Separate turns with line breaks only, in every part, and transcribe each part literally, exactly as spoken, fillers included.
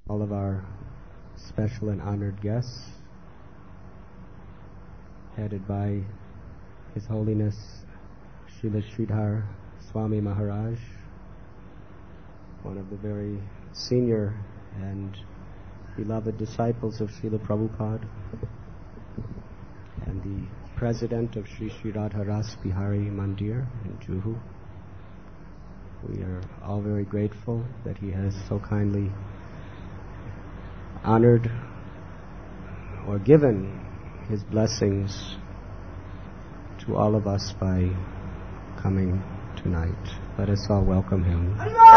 all of our special and honored guests, headed by His Holiness Srila Sridhar Swami Maharaj, one of the very senior and beloved disciples of Srila Prabhupada, and the president of Sri Sri Radha Ras Bihari Mandir in Juhu. We are all very grateful that he has so kindly honored or given his blessings to all of us by coming tonight. Let us all welcome him.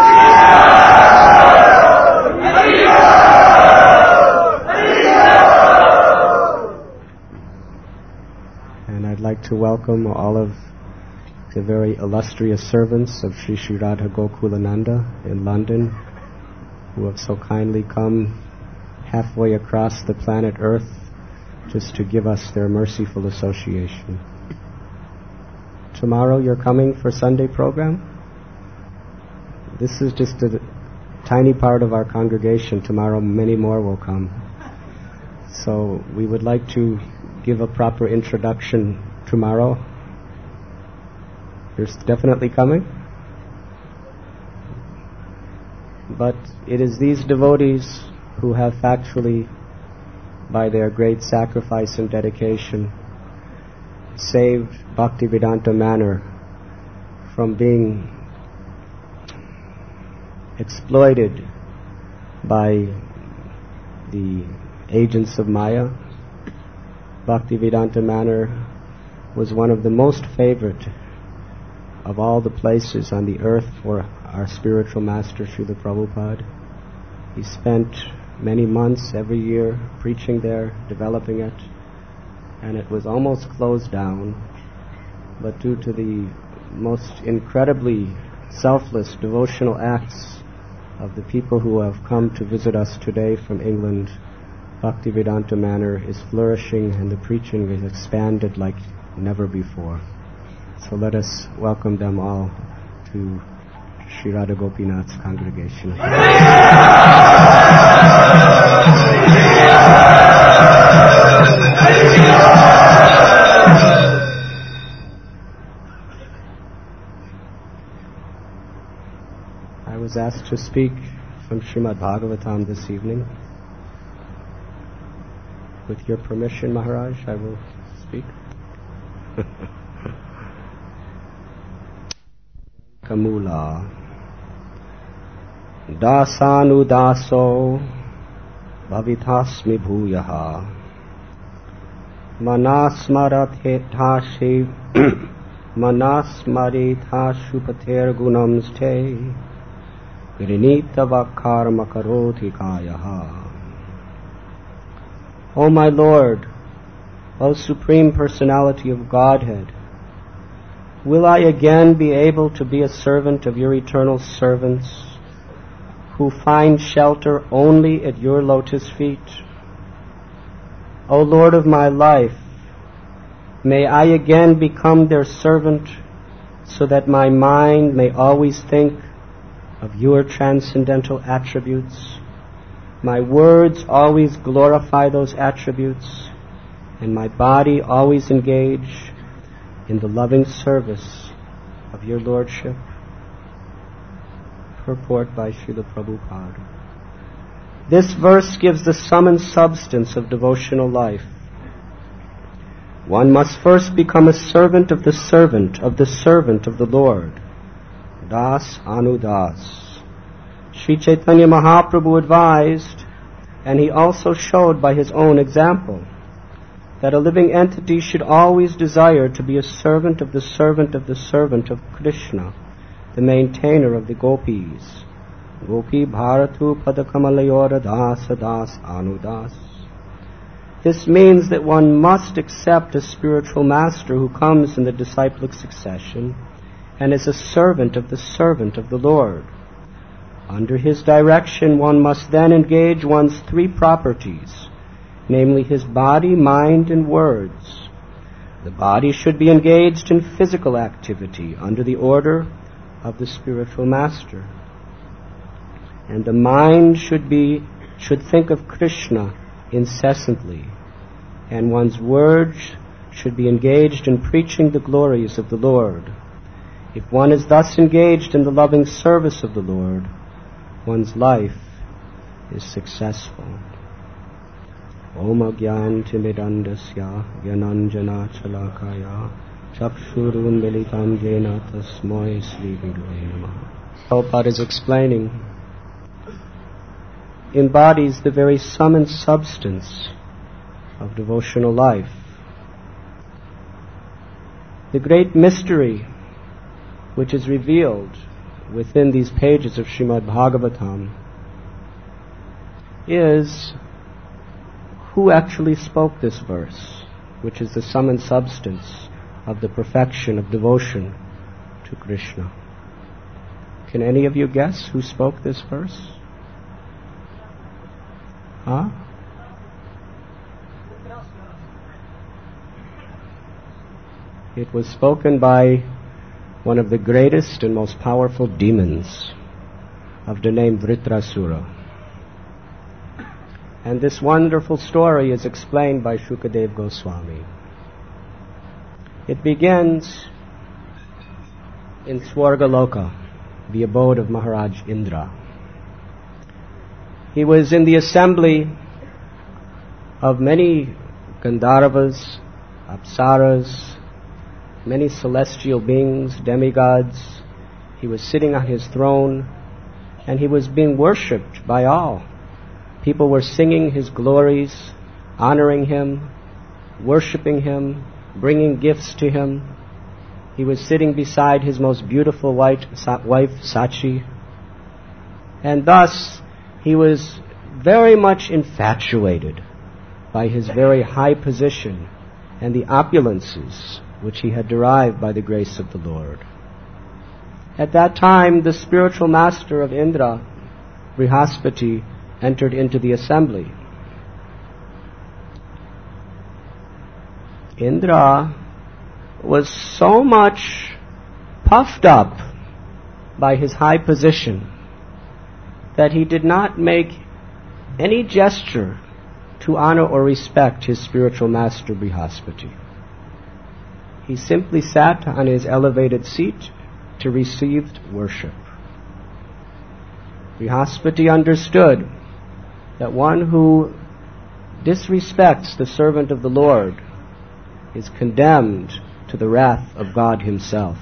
And I'd like to welcome all of the very illustrious servants of Sri Sri Radha Gokulananda in London, who have so kindly come halfway across the planet Earth just to give us their merciful association. Tomorrow you're coming for Sunday program? This is just a tiny part of our congregation. Tomorrow many more will come. So we would like to give a proper introduction tomorrow. You're definitely coming? But it is these devotees who have factually, by their great sacrifice and dedication, saved Bhaktivedanta Manor from being exploited by the agents of Maya. Bhaktivedanta Manor was one of the most favored of all the places on the earth for our spiritual master Srila Prabhupada. He spent many months every year preaching there, developing it, and it was almost closed down, but due to the most incredibly selfless devotional acts of the people who have come to visit us today from England, Bhaktivedanta Manor is flourishing and the preaching is expanded like never before. So let us welcome them all to Sri Radha Gopinath's congregation. I was asked to speak from Srimad Bhagavatam this evening. With your permission, Maharaj, I will speak. Kamula Dasanu Daso Bhavitasmi Bhuyaha Manasmarathashi Manasmaritha Gunams Te Grinita Vakarma Karoti Kayaha. O my Lord, O Supreme Personality of Godhead, will I again be able to be a servant of your eternal servants who find shelter only at your lotus feet? O Lord of my life, may I again become their servant so that my mind may always think of your transcendental attributes, my words always glorify those attributes, and my body always engage in the loving service of your Lordship. Purport by Srila Prabhupada. This verse gives the sum and substance of devotional life. One must first become a servant of the servant of the servant of the Lord. Das Anu Das. Sri Chaitanya Mahaprabhu advised, and he also showed by his own example, that a living entity should always desire to be a servant of the servant of the servant of Krishna, the maintainer of the gopis. Gopi Bharatu Padakamalayora Dasa Das Anudas. This means that one must accept a spiritual master who comes in the disciplic succession and is a servant of the servant of the Lord. Under his direction one must then engage one's three properties, namely his body, mind, and words. The body should be engaged in physical activity under the order of the spiritual master. And the mind should be should think of Krishna incessantly, and one's words should be engaged in preaching the glories of the Lord. If one is thus engaged in the loving service of the Lord, one's life is successful. Om Agyantimidandasya Gyananjana Chalakaya Chakshurun Militam Jena Tasmai Sri Gurave Namaha. Prabhupada is explaining, embodies the very sum and substance of devotional life. The great mystery which is revealed within these pages of Srimad Bhagavatam is who actually spoke this verse, which is the sum and substance of the perfection of devotion to Krishna. Can any of you guess who spoke this verse? Huh? It was spoken by one of the greatest and most powerful demons of the name Vritrasura. And this wonderful story is explained by Shukadev Goswami. It begins in Swargaloka, the abode of Maharaj Indra. He was in the assembly of many Gandharvas, Apsaras, many celestial beings, demigods. He was sitting on his throne, and he was being worshipped by all. People were singing his glories, honoring him, worshipping him, bringing gifts to him. He was sitting beside his most beautiful white wife, Sachi. And thus, he was very much infatuated by his very high position and the opulences which he had derived by the grace of the Lord. At that time, the spiritual master of Indra, Brihaspati, entered into the assembly. Indra was so much puffed up by his high position that he did not make any gesture to honor or respect his spiritual master Brihaspati. He simply sat on his elevated seat to receive worship. Brihaspati understood that one who disrespects the servant of the Lord is condemned to the wrath of God himself.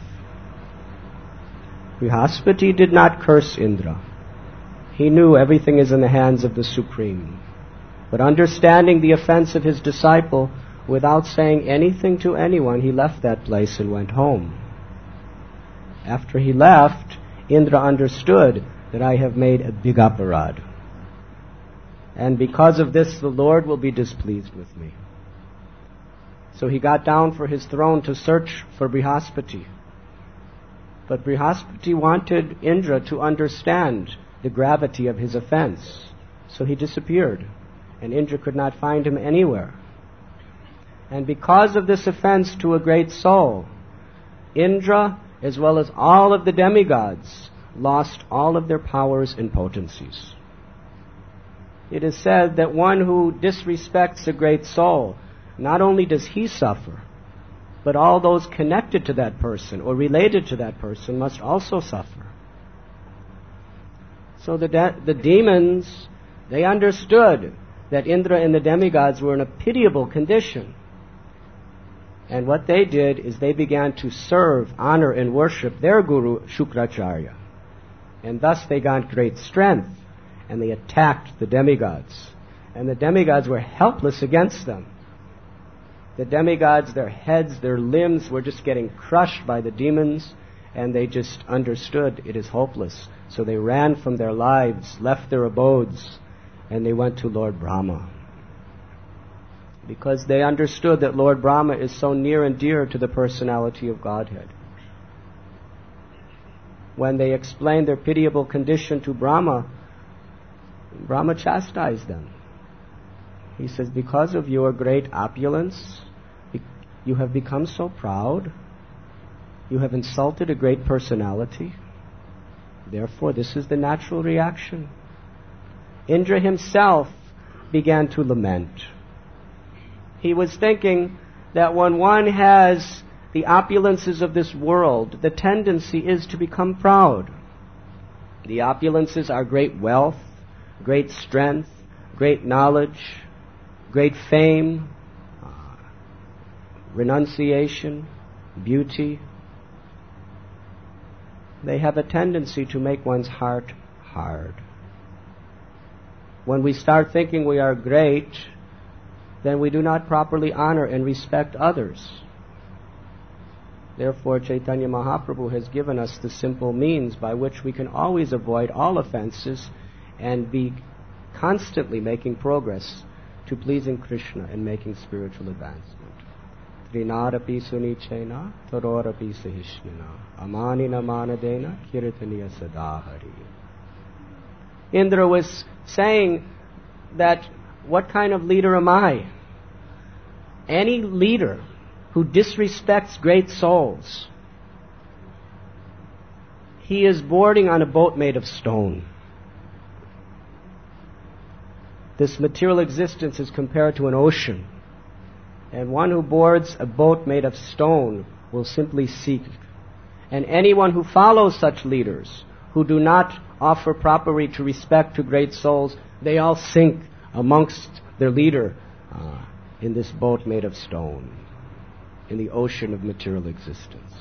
Brihaspati did not curse Indra. He knew everything is in the hands of the Supreme. But understanding the offense of his disciple, without saying anything to anyone, he left that place and went home. After he left, Indra understood that I have made a big aparad. And because of this, the Lord will be displeased with me. So he got down for his throne to search for Brihaspati. But Brihaspati wanted Indra to understand the gravity of his offense. So he disappeared, and Indra could not find him anywhere. And because of this offense to a great soul, Indra, as well as all of the demigods, lost all of their powers and potencies. It is said that one who disrespects a great soul, not only does he suffer, but all those connected to that person or related to that person must also suffer. So the de- the demons, they understood that Indra and the demigods were in a pitiable condition. And what they did is they began to serve, honor, and worship their guru, Shukracharya. And thus they got great strength, and they attacked the demigods. And the demigods were helpless against them. The demigods, their heads, their limbs were just getting crushed by the demons, and they just understood it is hopeless. So they ran from their lives, left their abodes, and they went to Lord Brahma. Because they understood that Lord Brahma is so near and dear to the personality of Godhead. When they explained their pitiable condition to Brahma, Brahma chastised them. He says, because of your great opulence, you have become so proud. You have insulted a great personality. Therefore, this is the natural reaction. Indra himself began to lament. He was thinking that when one has the opulences of this world, the tendency is to become proud. The opulences are great wealth, great strength, great knowledge, great fame, uh, renunciation, beauty. They have a tendency to make one's heart hard. When we start thinking we are great, then we do not properly honor and respect others. Therefore, Chaitanya Mahaprabhu has given us the simple means by which we can always avoid all offenses and be constantly making progress to pleasing Krishna and making spiritual advancement. Trinarapi sunichena, tarorapi sahishnana, amanina manadena, kirtaniya sadahari. Indra was saying that, what kind of leader am I? Any leader who disrespects great souls, he is boarding on a boat made of stone. This material existence is compared to an ocean, and one who boards a boat made of stone will simply sink. And anyone who follows such leaders, who do not offer proper to respect to great souls, they all sink amongst their leader uh, in this boat made of stone, in the ocean of material existence.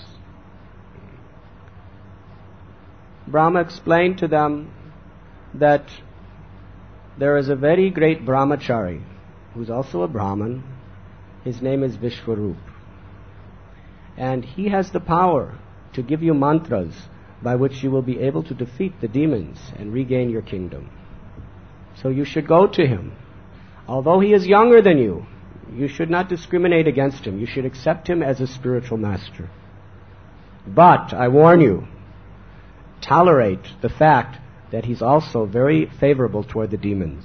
Brahma explained to them that there is a very great brahmachari who's also a Brahmin. His name is Vishwarup. And he has the power to give you mantras by which you will be able to defeat the demons and regain your kingdom. So you should go to him. Although he is younger than you, you should not discriminate against him. You should accept him as a spiritual master. But, I warn you, tolerate the fact that he's also very favorable toward the demons.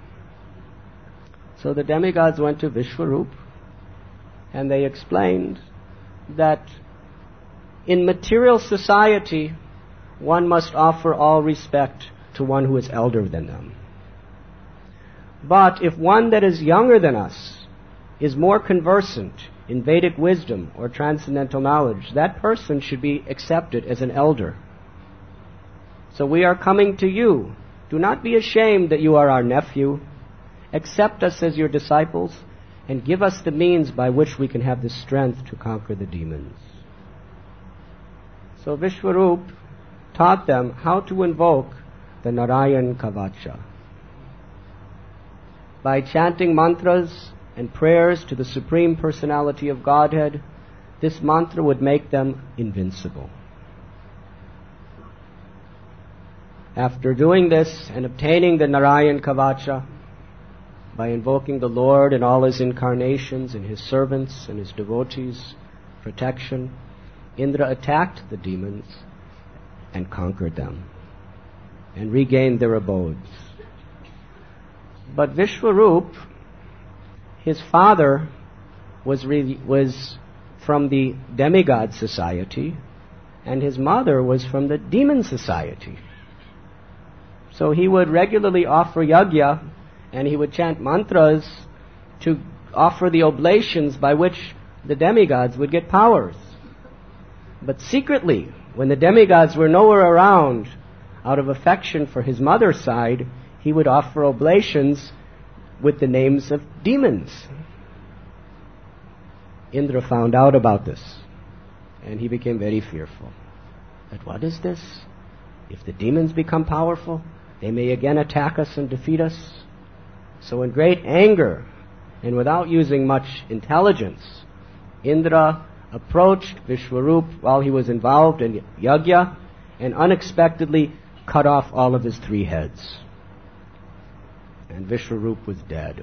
So the demigods went to Vishwarup, and they explained that in material society, one must offer all respect to one who is elder than them. But if one that is younger than us is more conversant in Vedic wisdom or transcendental knowledge, that person should be accepted as an elder. So we are coming to you. Do not be ashamed that you are our nephew. Accept us as your disciples and give us the means by which we can have the strength to conquer the demons. So Vishwarup taught them how to invoke the Narayan Kavacha. By chanting mantras and prayers to the Supreme Personality of Godhead, this mantra would make them invincible. After doing this and obtaining the Narayan Kavacha, by invoking the Lord in all his incarnations and his servants and his devotees' protection, Indra attacked the demons and conquered them and regained their abodes. But Vishwarup, his father, was really, was from the demigod society, and his mother was from the demon society. So he would regularly offer yajna, and he would chant mantras to offer the oblations by which the demigods would get powers. But secretly, when the demigods were nowhere around, out of affection for his mother's side, he would offer oblations with the names of demons. Indra found out about this, and he became very fearful. But what is this? If the demons become powerful, they may again attack us and defeat us. So in great anger, and without using much intelligence, Indra approached Vishwarup while he was involved in yajna, and unexpectedly cut off all of his three heads. And Vishwarup was dead.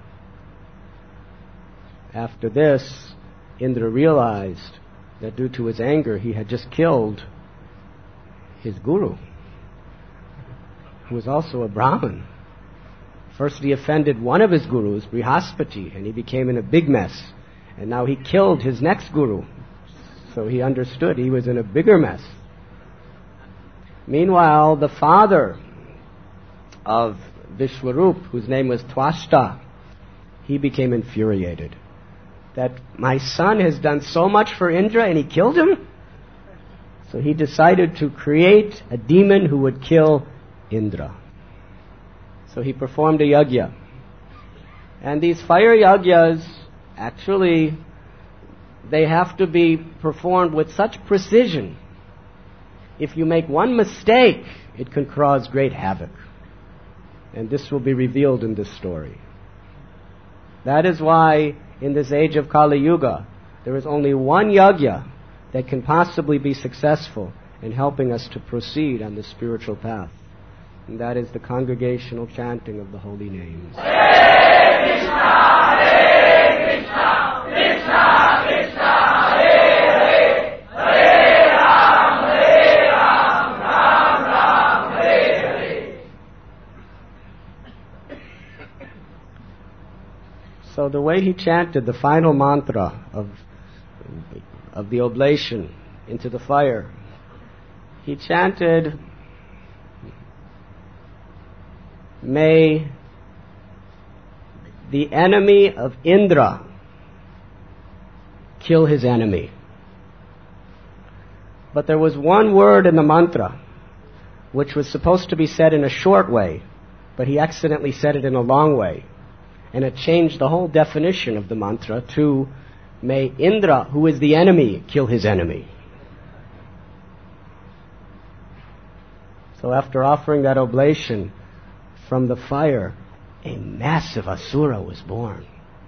After this, Indra realized that due to his anger, he had just killed his guru, who was also a Brahmin. First he offended one of his gurus, Brihaspati, and he became in a big mess. And now he killed his next guru. So he understood he was in a bigger mess. Meanwhile, the father of Vishwarup, whose name was Twashta, he became infuriated that my son has done so much for Indra and he killed him. So he decided to create a demon who would kill Indra. So he performed a yajna. And these fire yajnas, actually, they have to be performed with such precision. If you make one mistake, it can cause great havoc. And this will be revealed in this story. That is why, in this age of Kali Yuga, there is only one yajna that can possibly be successful in helping us to proceed on the spiritual path. And that is the congregational chanting of the holy names.
Hare Krishna, Hare Krishna, Krishna Krishna, Hare Hare, Hare Ram, Hare Ram, Ram Ram, Hare Hare.
So the way he chanted the final mantra of, of the oblation into the fire, he chanted, may the enemy of Indra kill his enemy. But there was one word in the mantra which was supposed to be said in a short way, but he accidentally said it in a long way. And it changed the whole definition of the mantra to, may Indra, who is the enemy, kill his enemy. So after offering that oblation, from the fire, a massive asura was born.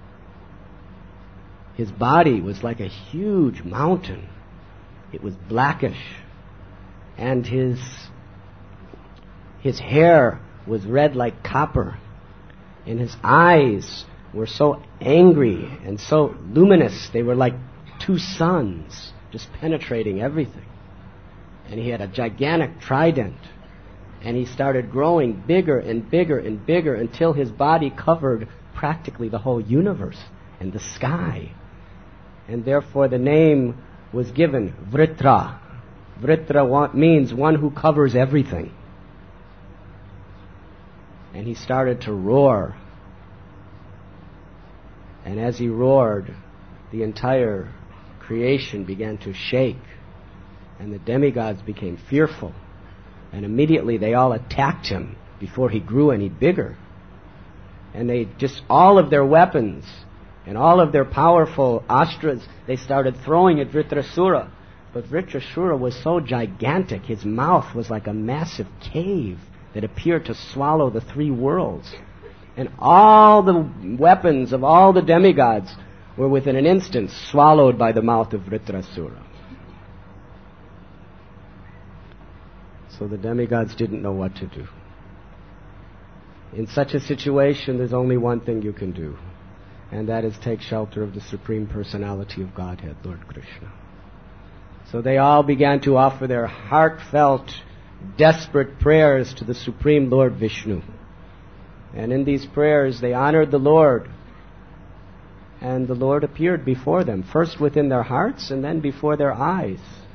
His body was like a huge mountain. It was blackish. And his, his hair was red like copper. And his eyes were so angry and so luminous. They were like two suns, just penetrating everything. And he had a gigantic trident. And he started growing bigger and bigger and bigger until his body covered practically the whole universe and the sky. And therefore the name was given, Vritra. Vritra means one who covers everything. And he started to roar. And as he roared, the entire creation began to shake. And the demigods became fearful. And immediately they all attacked him before he grew any bigger. And they just, all of their weapons and all of their powerful astras, they started throwing at Vritrasura. But Vritrasura was so gigantic, his mouth was like a massive cave that appeared to swallow the three worlds. And all the weapons of all the demigods were within an instant swallowed by the mouth of Vritrasura. So the demigods didn't know what to do. In such a situation, there's only one thing you can do, and that is take shelter of the Supreme Personality of Godhead, Lord Krishna. So they all began to offer their heartfelt, desperate prayers to the Supreme Lord Vishnu. And in these prayers, they honored the Lord, and the Lord appeared before them, first within their hearts and then before their eyes.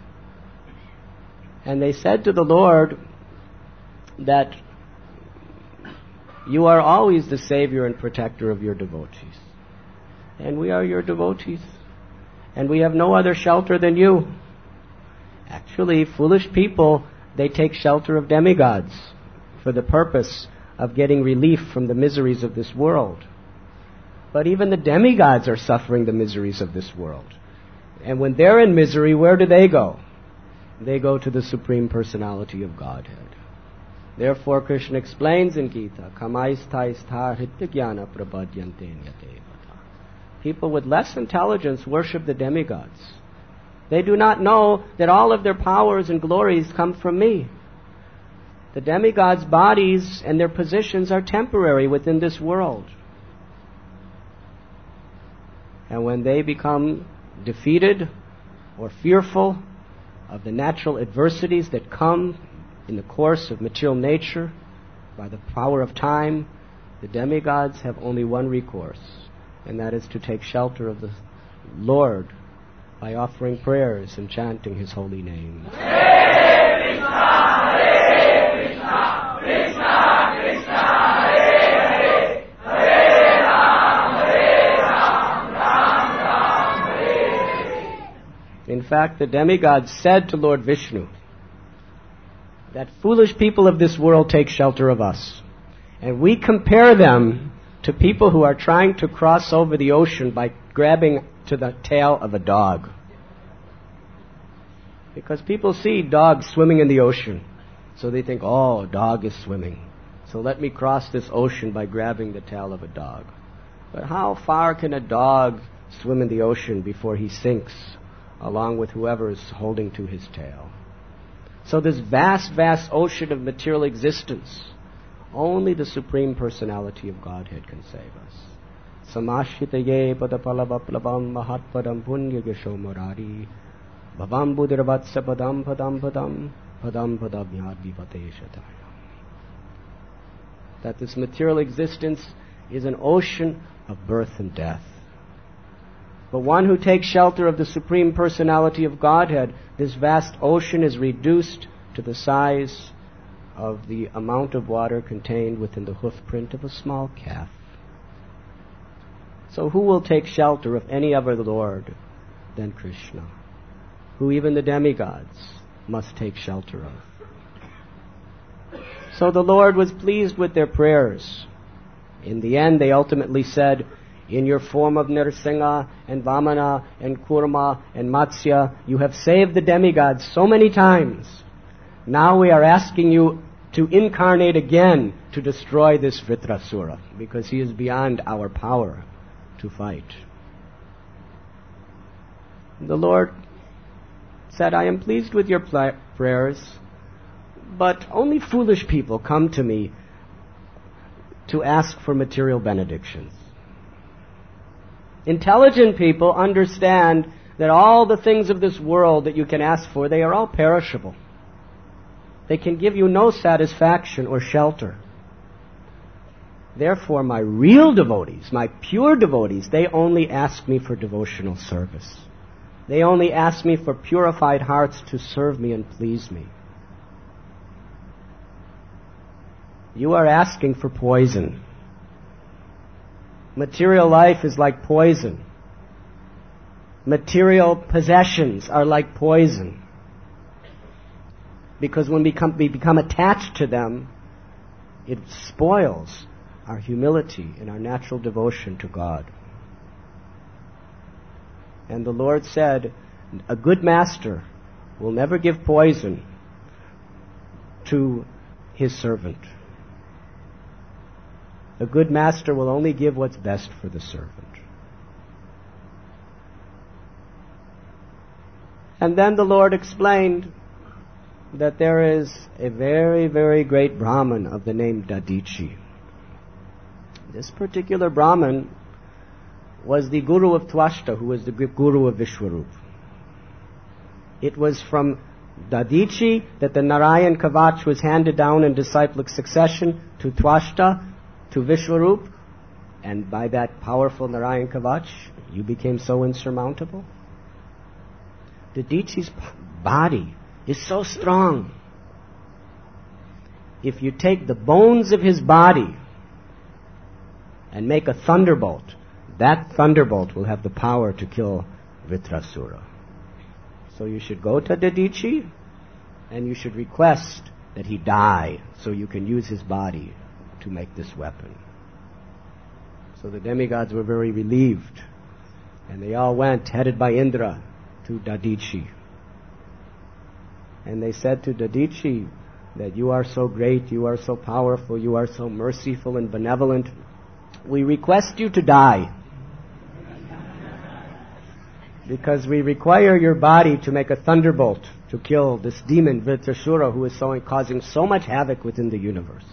And they said to the Lord that you are always the savior and protector of your devotees. And we are your devotees. And we have no other shelter than you. Actually, foolish people, they take shelter of demigods for the purpose of getting relief from the miseries of this world. But even the demigods are suffering the miseries of this world. And when they're in misery, where do they go? They go to the Supreme Personality of Godhead. Therefore, Krishna explains in Gita, Kamaisthaistha hrityajnana prapadyante nyatevata. People with less intelligence worship the demigods. They do not know that all of their powers and glories come from me. The demigods' bodies and their positions are temporary within this world. And when they become defeated or fearful of the natural adversities that come in the course of material nature by the power of time, the demigods have only one recourse, and that is to take shelter of the Lord by offering prayers and chanting His holy name.
Hare Krishna, Hare Krishna, Krishna Krishna, Hare
fact, the demigods said to Lord Vishnu that foolish people of this world take shelter of us. And we compare them to people who are trying to cross over the ocean by grabbing to the tail of a dog. Because people see dogs swimming in the ocean. So they think, oh, a dog is swimming. So let me cross this ocean by grabbing the tail of a dog. But how far can a dog swim in the ocean before he sinks, along with whoever is holding to his tail? So this vast, vast ocean of material existence, only the Supreme Personality of Godhead can save us. Samashitaye padapalavaplavam mahatpadam punya gesho morari bhavam buddhiravatsa padam padam padam padam padamyad vivate shataya. That this material existence is an ocean of birth and death. But one who takes shelter of the Supreme Personality of Godhead, this vast ocean is reduced to the size of the amount of water contained within the hoofprint of a small calf. So who will take shelter of any other Lord than Krishna, who even the demigods must take shelter of? So the Lord was pleased with their prayers. In the end, they ultimately said, in your form of Nrsimha and Vamana and Kurma and Matsya, you have saved the demigods so many times. Now we are asking you to incarnate again to destroy this Vritrasura, because he is beyond our power to fight. The Lord said, I am pleased with your pl- prayers, but only foolish people come to me to ask for material benedictions. Intelligent people understand that all the things of this world that you can ask for, they are all perishable. They can give you no satisfaction or shelter. Therefore, my real devotees, my pure devotees, they only ask me for devotional service. They only ask me for purified hearts to serve me and please me. You are asking for poison. Material life is like poison. Material possessions are like poison. Because when we become, we become attached to them, it spoils our humility and our natural devotion to God. And the Lord said, a good master will never give poison to his servant. A good master will only give what's best for the servant. And then the Lord explained that there is a very, very great Brahmin of the name Dadichi. This particular Brahmin was the guru of Twashta, who was the guru of Vishwarup. It was from Dadichi that the Narayan Kavach was handed down in disciplic succession to Twashta, to Vishwarup, and by that powerful Narayan Kavach, you became so insurmountable. Dadichi's body is so strong. If you take the bones of his body and make a thunderbolt, that thunderbolt will have the power to kill Vritrasura. So you should go to Dadichi and you should request that he die so you can use his body to make this weapon. So the demigods were very relieved, and they all went, headed by Indra, to Dadichi. And they said to Dadichi that you are so great, you are so powerful, you are so merciful and benevolent. We request you to die, because we require your body to make a thunderbolt to kill this demon Vritrasura, who is so, causing so much havoc within the universe.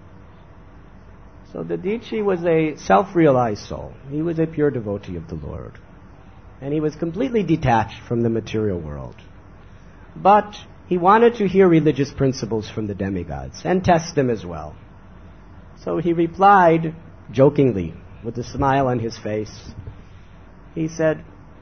So Dadichi was a self-realized soul. He was a pure devotee of the Lord. And he was completely detached from the material world. But he wanted to hear religious principles from the demigods and test them as well. So he replied jokingly, with a smile on his face. He said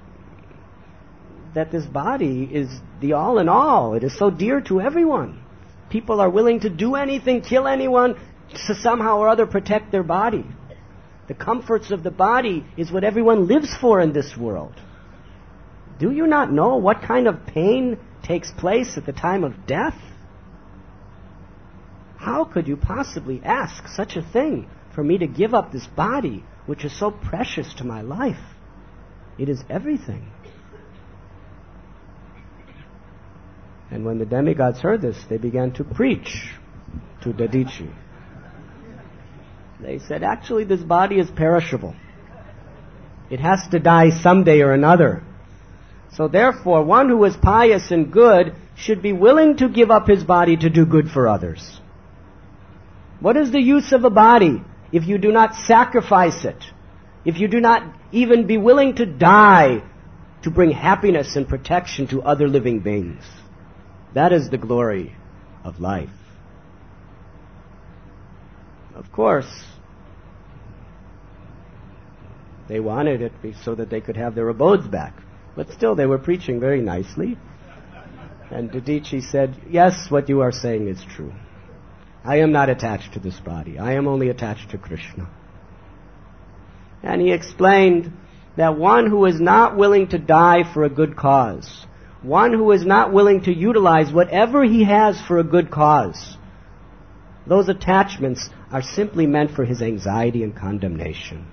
that this body is the all in all. It is so dear to everyone. People are willing to do anything, kill anyone, to somehow or other protect their body. The comforts of the body is what everyone lives for in this world. Do you not know what kind of pain takes place at the time of death? How could you possibly ask such a thing, for me to give up this body, which is so precious to my life? It is everything. And when the demigods heard this, they began to preach to Dadichi. They said, actually, this body is perishable. It has to die someday or another. So therefore, one who is pious and good should be willing to give up his body to do good for others. What is the use of a body if you do not sacrifice it? If you do not even be willing to die to bring happiness and protection to other living beings? That is the glory of life. Of course, they wanted it so that they could have their abodes back. But still, they were preaching very nicely. And Dadichi said, yes, what you are saying is true. I am not attached to this body. I am only attached to Krishna. And he explained that one who is not willing to die for a good cause, one who is not willing to utilize whatever he has for a good cause, those attachments are simply meant for his anxiety and condemnation.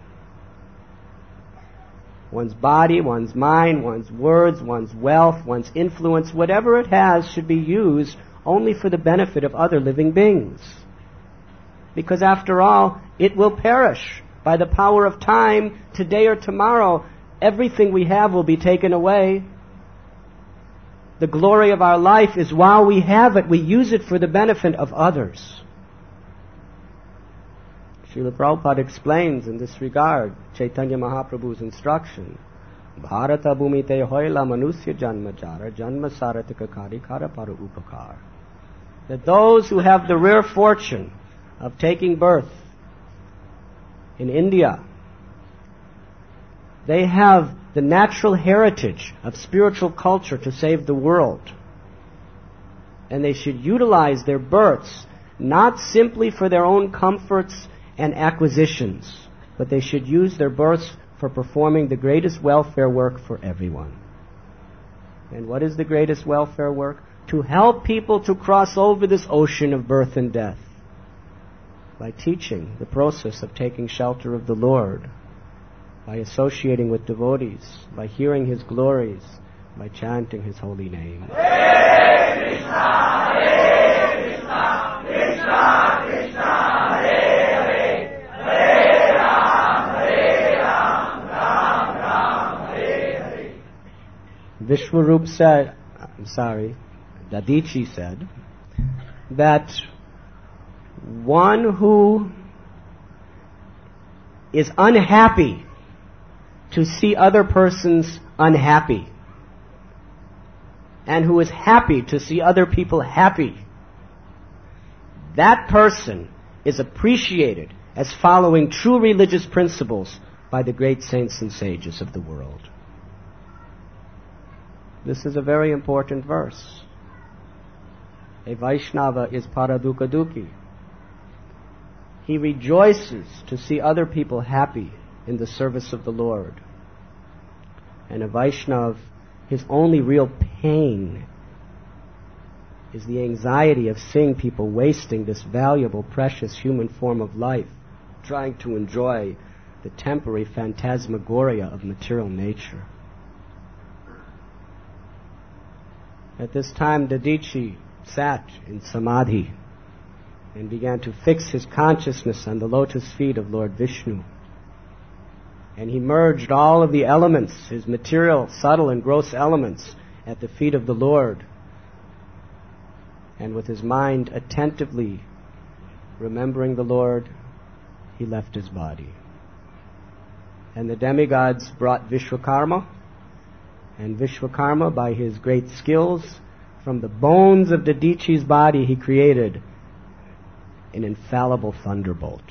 One's body, one's mind, one's words, one's wealth, one's influence, whatever it has should be used only for the benefit of other living beings. Because after all, it will perish by the power of time. Today or tomorrow, everything we have will be taken away. The glory of our life is while we have it, we use it for the benefit of others. Srila Prabhupada explains in this regard Chaitanya Mahaprabhu's instruction. Bharata bhumite hoila manusya janma jara janma saratika karikara para upakar. That those who have the rare fortune of taking birth in India, they have the natural heritage of spiritual culture to save the world. And they should utilize their births not simply for their own comforts and acquisitions, but they should use their births for performing the greatest welfare work for everyone. And what is the greatest welfare work? To help people to cross over this ocean of birth and death by teaching the process of taking shelter of the Lord, by associating with devotees, by hearing His glories, by chanting His holy name.
Hare Krishna, Hare Krishna, Krishna Krishna, Hare Hare, Hare Ram, Hare Ram, Ram Ram, Hare Hare.
Vishwarup said, I'm sorry, Dadichi said, that one who is unhappy to see other persons unhappy, and who is happy to see other people happy, that person is appreciated as following true religious principles by the great saints and sages of the world. This is a very important verse. A Vaishnava is paradukha dukhi. He rejoices to see other people happy in the service of the Lord. And a Vaishnava, his only real pain is the anxiety of seeing people wasting this valuable, precious human form of life, trying to enjoy the temporary phantasmagoria of material nature. At this time, Dadichi sat in samadhi and began to fix his consciousness on the lotus feet of Lord Vishnu. And he merged all of the elements, his material, subtle and gross elements, at the feet of the Lord. And with his mind attentively remembering the Lord, he left his body. And the demigods brought Vishwakarma, and Vishwakarma, by his great skills, from the bones of Dadichi's body, he created an infallible thunderbolt.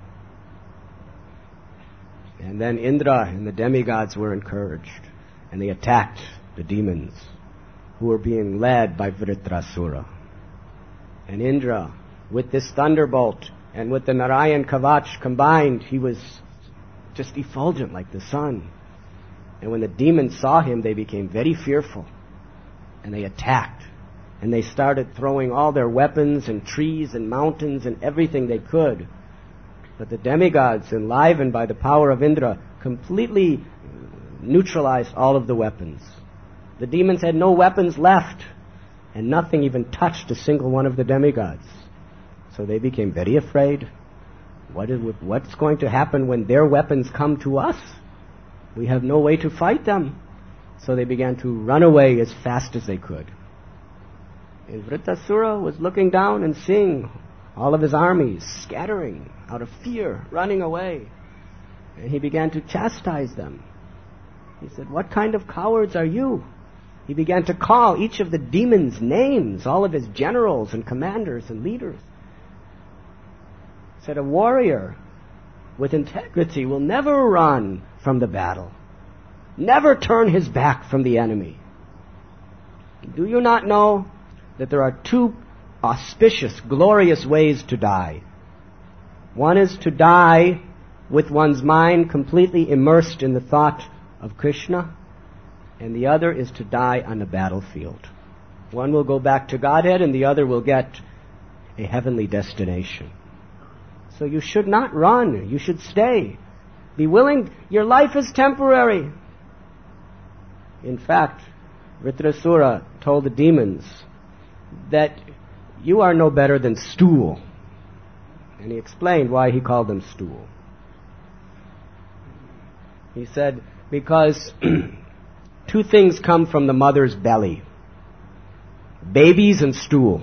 And then Indra and the demigods were encouraged, and they attacked the demons who were being led by Vritrasura. And Indra, with this thunderbolt and with the Narayan Kavach combined, he was just effulgent like the sun. And when the demons saw him, they became very fearful. And they attacked. And they started throwing all their weapons and trees and mountains and everything they could. But the demigods, enlivened by the power of Indra, completely neutralized all of the weapons. The demons had no weapons left, and nothing even touched a single one of the demigods. So they became very afraid. What is, what's going to happen when their weapons come to us? We have no way to fight them. So they began to run away as fast as they could. And Vritrasura was looking down and seeing all of his armies scattering out of fear, running away. And he began to chastise them. He said, "What kind of cowards are you?" He began to call each of the demons' names, all of his generals and commanders and leaders. He said, "A warrior with integrity will never run from the battle, never turn his back from the enemy. Do you not know that there are two auspicious, glorious ways to die? One is to die with one's mind completely immersed in the thought of Krishna, and the other is to die on the battlefield. One will go back to Godhead, and the other will get a heavenly destination. So you should not run. You should stay. Be willing. Your life is temporary." In fact, Vritrasura told the demons that you are no better than stool. And he explained why he called them stool. He said, because two things come from the mother's belly: babies and stool.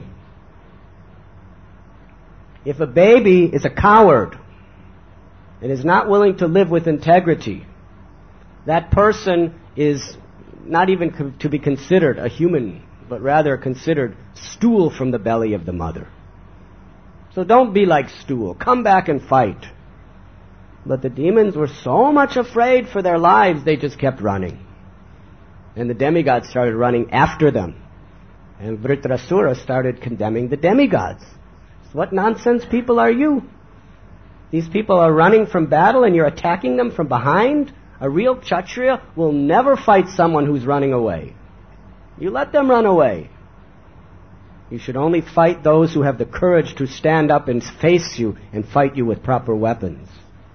If a baby is a coward and is not willing to live with integrity, that person is not even co- to be considered a human, but rather considered stool from the belly of the mother. So don't be like stool. Come back and fight. But the demons were so much afraid for their lives, they just kept running. And the demigods started running after them. And Vritrasura started condemning the demigods. So what nonsense people are you? These people are running from battle and you're attacking them from behind? A real Kshatriya will never fight someone who's running away. You let them run away. You should only fight those who have the courage to stand up and face you and fight you with proper weapons.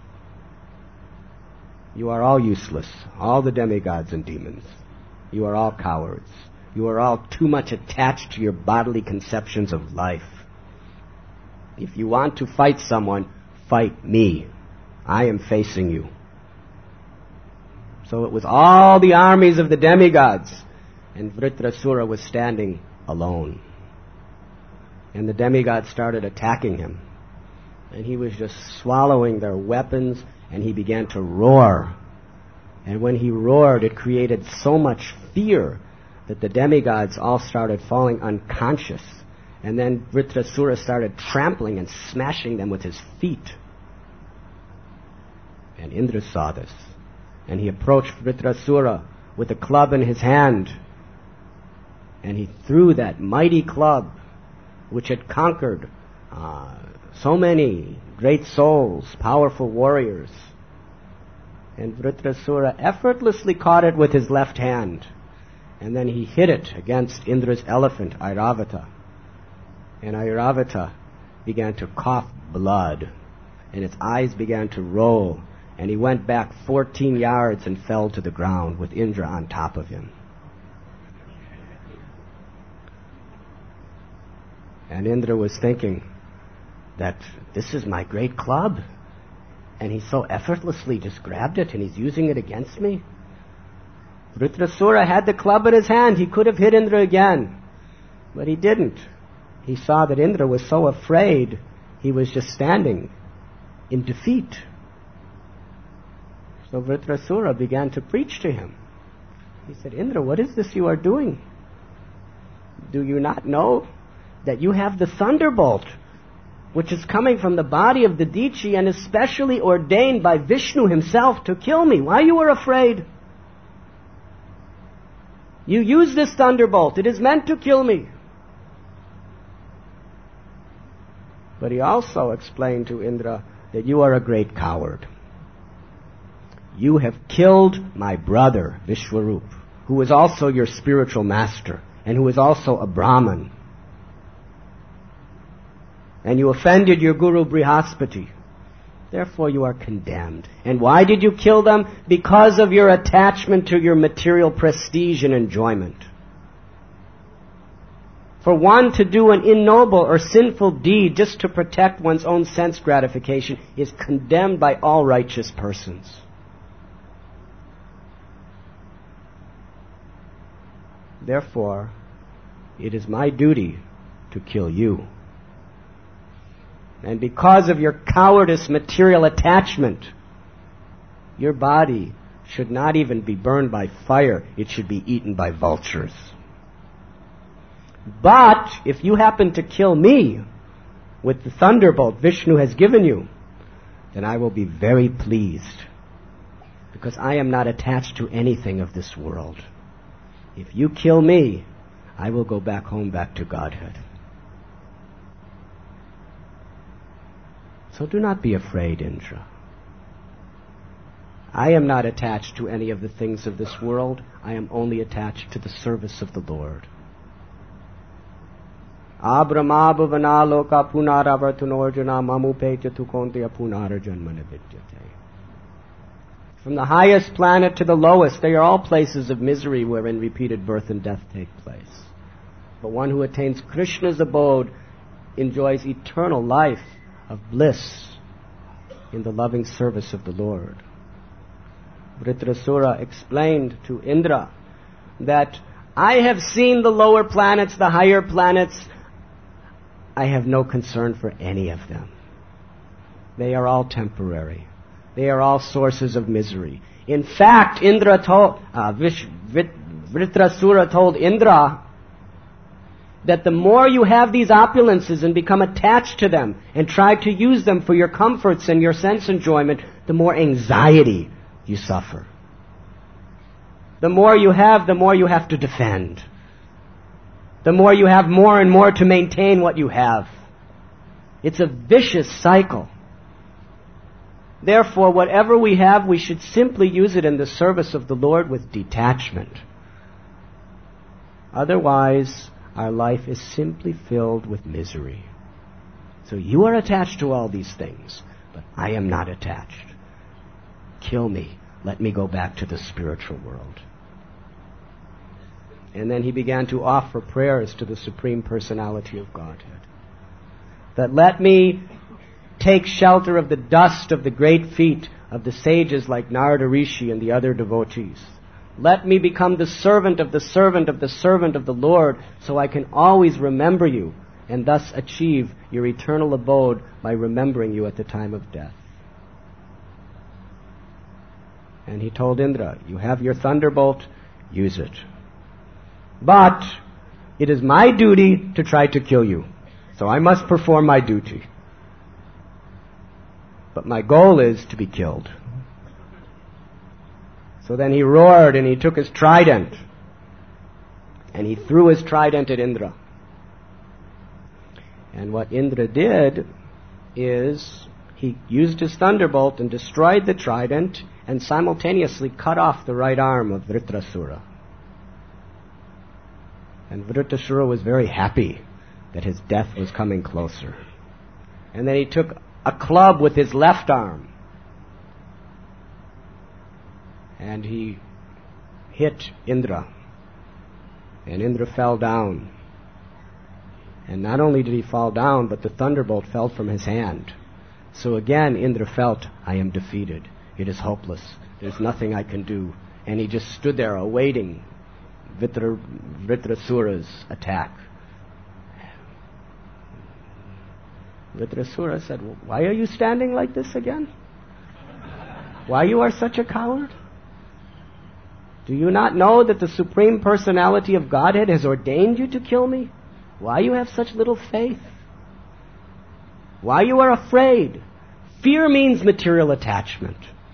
You are all useless, all the demigods and demons. You are all cowards. You are all too much attached to your bodily conceptions of life. If you want to fight someone, fight me. I am facing you. So it was all the armies of the demigods, and Vritrasura was standing alone. And the demigods started attacking him. And he was just swallowing their weapons, and he began to roar. And when he roared, it created so much fear that the demigods all started falling unconscious. And then Vritrasura started trampling and smashing them with his feet. And Indra saw this. And he approached Vritrasura with a club in his hand. And he threw that mighty club, which had conquered uh, so many great souls, powerful warriors. And Vritrasura effortlessly caught it with his left hand. And then he hit it against Indra's elephant, Airavata. And Airavata began to cough blood. And its eyes began to roll. And he went back fourteen yards and fell to the ground with Indra on top of him. And Indra was thinking that this is my great club. And he so effortlessly just grabbed it and he's using it against me. Vritrasura had the club in his hand. He could have hit Indra again. But he didn't. He saw that Indra was so afraid he was just standing in defeat. So Vritrasura began to preach to him. He said, "Indra, what is this you are doing? Do you not know that you have the thunderbolt, which is coming from the body of the Dichi and is specially ordained by Vishnu himself to kill me? Why you are afraid? You use this thunderbolt. It is meant to kill me." But he also explained to Indra that you are a great coward. You have killed my brother, Vishwarup, who is also your spiritual master, and who is also a Brahmin. And you offended your Guru Brihaspati. Therefore you are condemned. And why did you kill them? Because of your attachment to your material prestige and enjoyment. For one to do an ignoble or sinful deed just to protect one's own sense gratification is condemned by all righteous persons. Therefore, it is my duty to kill you. And because of your cowardice material attachment, your body should not even be burned by fire. It should be eaten by vultures. But if you happen to kill me with the thunderbolt Vishnu has given you, then I will be very pleased, because I am not attached to anything of this world. If you kill me, I will go back home, back to Godhead. So do not be afraid, Indra. I am not attached to any of the things of this world. I am only attached to the service of the Lord. Abramabhavana loka punaravartanorjana mamupetya tukontya punarajanmana vidyate. From the highest planet to the lowest, they are all places of misery wherein repeated birth and death take place. But one who attains Krishna's abode enjoys eternal life of bliss in the loving service of the Lord. Vritrasura explained to Indra that I have seen the lower planets, the higher planets. I have no concern for any of them. They are all temporary. They are all sources of misery. In fact, Indra told, uh, Vish, Vrit, Vritrasura told Indra that the more you have these opulences and become attached to them and try to use them for your comforts and your sense enjoyment, the more anxiety you suffer. The more you have, the more you have to defend. The more you have more and more to maintain what you have. It's a vicious cycle. Therefore, whatever we have, we should simply use it in the service of the Lord with detachment. Otherwise, our life is simply filled with misery. So you are attached to all these things, but I am not attached. Kill me. Let me go back to the spiritual world. And then he began to offer prayers to the Supreme Personality of Godhead. That let me take shelter of the dust of the great feet of the sages like Narada Rishi and the other devotees. Let me become the servant of the servant of the servant of the Lord, so I can always remember you and thus achieve your eternal abode by remembering you at the time of death. And he told Indra, you have your thunderbolt, use it. But it is my duty to try to kill you. So I must perform my duty. But my goal is to be killed. So then he roared and he took his trident. And he threw his trident at Indra. And what Indra did is he used his thunderbolt and destroyed the trident and simultaneously cut off the right arm of Vritrasura. And Vritrasura was very happy that his death was coming closer. And then he took a club with his left arm and he hit Indra. And Indra fell down. And not only did he fall down, but the thunderbolt fell from his hand. So again, Indra felt, I am defeated. It is hopeless. There's nothing I can do. And he just stood there awaiting Vritra, Vritrasura's attack. Vritrasura said, why are you standing like this again? Why you are such a coward? Do you not know that the Supreme Personality of Godhead has ordained you to kill me? Why you have such little faith? Why you are afraid? Fear means material attachment.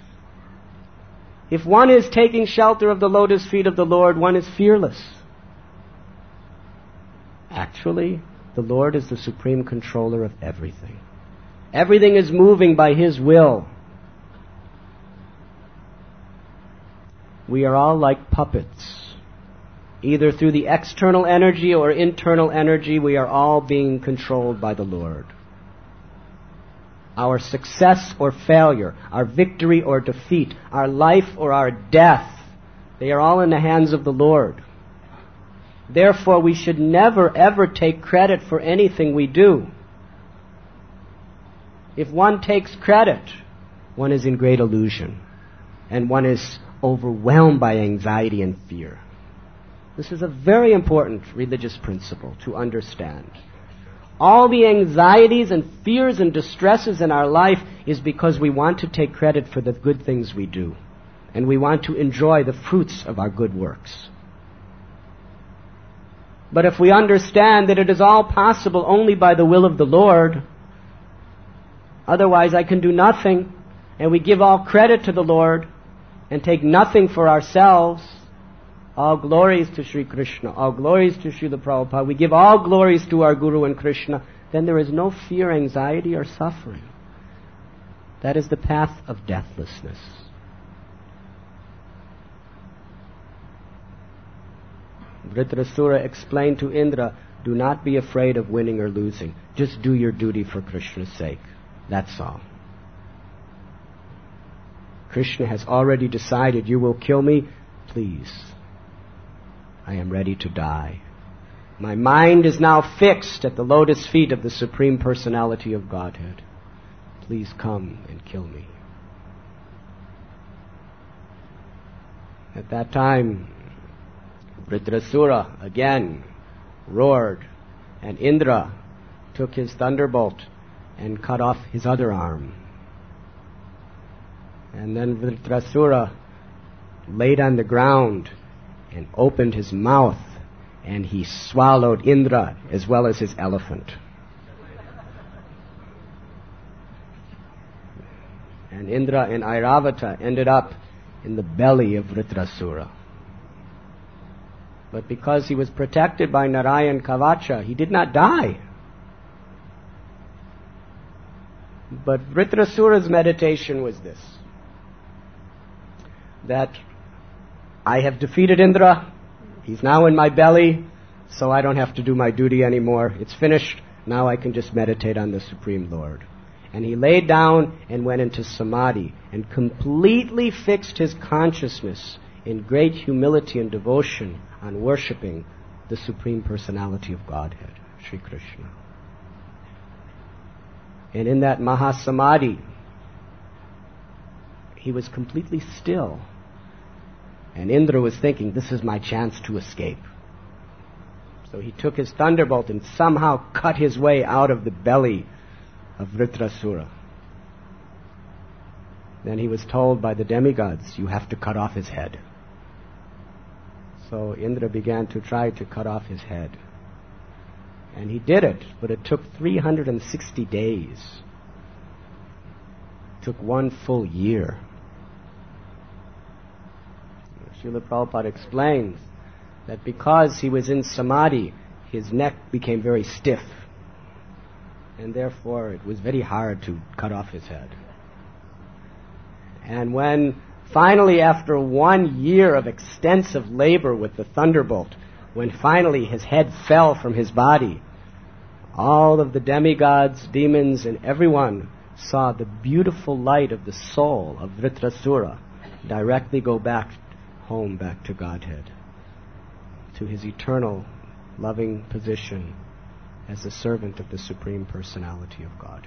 If one is taking shelter of the lotus feet of the Lord, one is fearless. Actually, the Lord is the supreme controller of everything. Everything is moving by His will. we are all like puppets. Either through the external energy or internal energy, we are all being controlled by the Lord. Our success or failure, our victory or defeat, our life or our death, they are all in the hands of the Lord. Therefore, we should never ever take credit for anything we do. If one takes credit, one is in great illusion, and one is overwhelmed by anxiety and fear. This is a very important religious principle to understand. All the anxieties and fears and distresses in our life is because we want to take credit for the good things we do, and we want to enjoy the fruits of our good works. But if we understand that it is all possible only by the will of the Lord, otherwise I can do nothing, and we give all credit to the Lord and take nothing for ourselves, all glories to Sri Krishna, all glories to Srila Prabhupada, we give all glories to our Guru and Krishna, then there is no fear, anxiety, or suffering. That is the path of deathlessness. Vritrasura explained to Indra, do not be afraid of winning or losing. Just do your duty for Krishna's sake. That's all. Krishna has already decided, you will kill me, please. I am ready to die. My mind is now fixed at the lotus feet of the Supreme Personality of Godhead. Please come and kill me. At that time, Vritrasura again roared, and Indra took his thunderbolt and cut off his other arm. And then Vritrasura laid on the ground and opened his mouth, and he swallowed Indra as well as his elephant. And Indra and Airavata ended up in the belly of Vritrasura. But because he was protected by Narayan Kavacha, he did not die. But Vritrasura's meditation was this, that I have defeated Indra, he's now in my belly, so I don't have to do my duty anymore. It's finished. Now I can just meditate on the Supreme Lord. And he laid down and went into samadhi and completely fixed his consciousness in great humility and devotion on worshipping the Supreme Personality of Godhead, Sri Krishna. And in that Mahasamadhi, he was completely still. And Indra was thinking, this is my chance to escape. So he took his thunderbolt and somehow cut his way out of the belly of Vritrasura. Then he was told by the demigods, you have to cut off his head. So Indra began to try to cut off his head. And he did it, but it took three hundred sixty days. It took one full year. Srila Prabhupada explains that because he was in samadhi, his neck became very stiff. And therefore it was very hard to cut off his head. And when finally, after one year of extensive labor with the thunderbolt, when finally his head fell from his body, all of the demigods, demons, and everyone saw the beautiful light of the soul of Vritrasura directly go back home, back to Godhead, to his eternal loving position as a servant of the Supreme Personality of Godhead.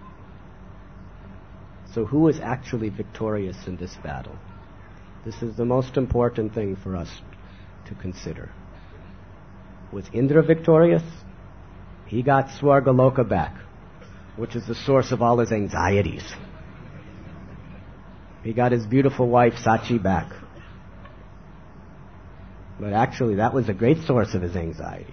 So who is actually victorious in this battle? This is the most important thing for us to consider. Was Indra victorious? He got Swargaloka back, which is the source of all his anxieties. He got his beautiful wife Sachi back. But actually that was a great source of his anxiety.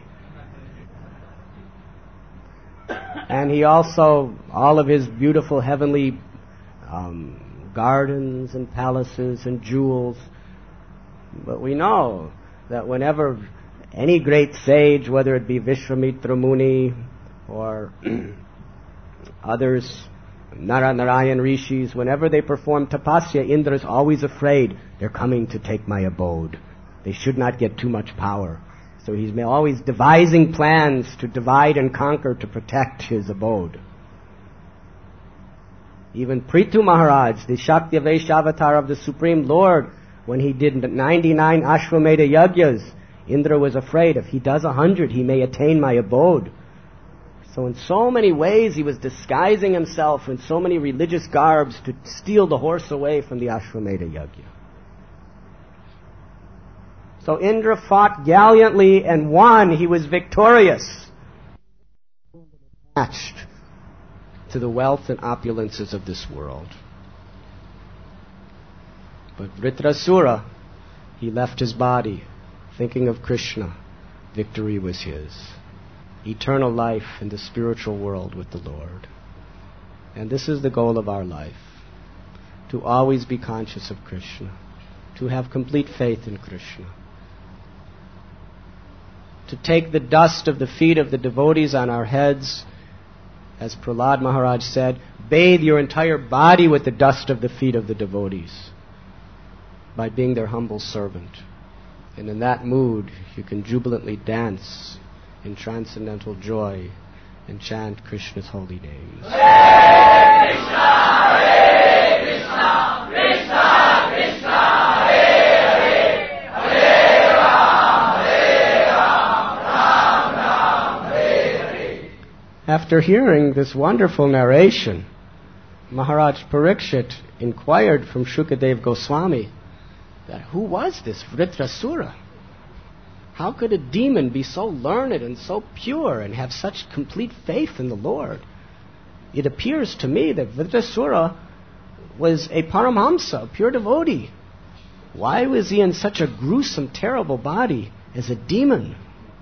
And he also, all of his beautiful heavenly um, gardens and palaces and jewels. But we know that whenever any great sage, whether it be Vishwamitra Muni or others, Nara Narayan Rishis, whenever they perform tapasya, Indra is always afraid they're coming to take my abode. They should not get too much power. So he's always devising plans to divide and conquer to protect his abode. Even Prithu Maharaj, the Shakti Vaishavatar of the Supreme Lord, when he did ninety-nine Ashwamedha Yagyas, Indra was afraid if he does a hundred, he may attain my abode. So in so many ways he was disguising himself in so many religious garbs to steal the horse away from the Ashwamedha Yagya. So Indra fought gallantly and won. He was victorious. Attached to the wealth and opulences of this world. But Vritrasura, he left his body thinking of Krishna. Victory was his. Eternal life in the spiritual world with the Lord. And this is the goal of our life. To always be conscious of Krishna. To have complete faith in Krishna. To take the dust of the feet of the devotees on our heads, as Prahlad Maharaj said, bathe your entire body with the dust of the feet of the devotees by being their humble servant. And in that mood, you can jubilantly dance in transcendental joy and chant Krishna's holy names.
Hare Krishna, Hare Krishna, Krishna Krishna, Hare Hare, Hare Ram, Hare Ram, Ram Ram, Hare Hare.
After hearing this wonderful narration, Maharaj Parikshit inquired from Shukadev Goswami that who was this Vritrasura? How could a demon be so learned and so pure and have such complete faith in the Lord? It appears to me that Vritrasura was a Paramhamsa, a pure devotee. Why was he in such a gruesome, terrible body as a demon?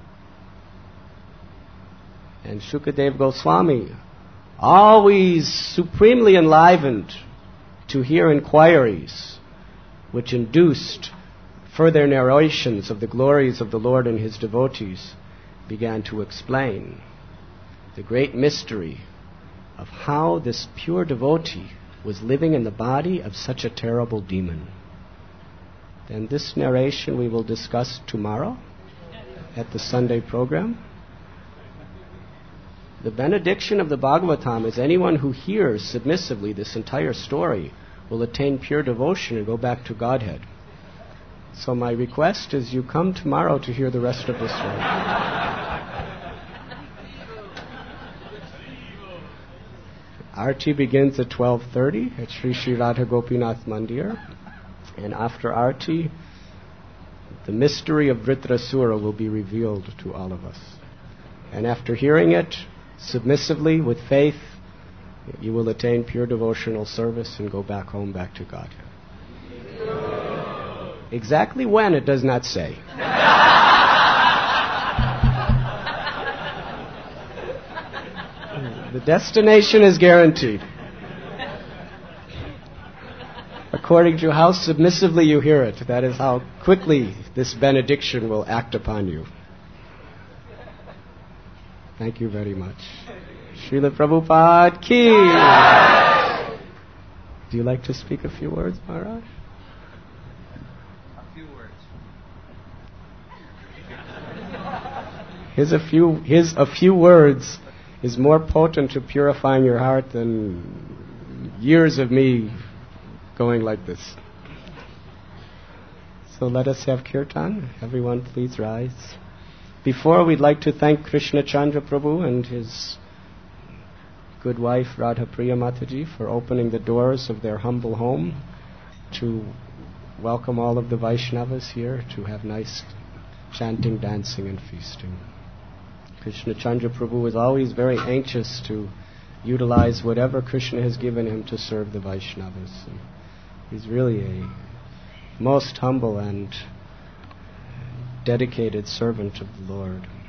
And Shukadev Goswami, always supremely enlivened to hear inquiries which induced further narrations of the glories of the Lord and his devotees, began to explain the great mystery of how this pure devotee was living in the body of such a terrible demon. And this narration we will discuss tomorrow at the Sunday program. The benediction of the Bhagavatam is anyone who hears submissively this entire story will attain pure devotion and go back to Godhead. So my request is you come tomorrow to hear the rest of the story. Arti begins at twelve thirty at Sri Sri Radha Gopinath Mandir. And after Arti, the mystery of Vritrasura will be revealed to all of us. And after hearing it, submissively, with faith, you will attain pure devotional service and go back home, back to Godhead. Exactly when, it does not say. The destination is guaranteed. According to how submissively you hear it, that is how quickly this benediction will act upon you. Thank you very much. Srila Prabhupada ki. Do you like to speak a few words, Maharaj?
A few words.
His a few, his a few words is more potent to purifying your heart than years of me going like this. So let us have kirtan. Everyone please rise. Before, we'd like to thank Krishna Chandra Prabhu and his good wife Radha Priya Mataji for opening the doors of their humble home to welcome all of the Vaishnavas here to have nice chanting, dancing and feasting. Krishna Chandra Prabhu is always very anxious to utilize whatever Krishna has given him to serve the Vaishnavas. And he's really a most humble and dedicated servant of the Lord.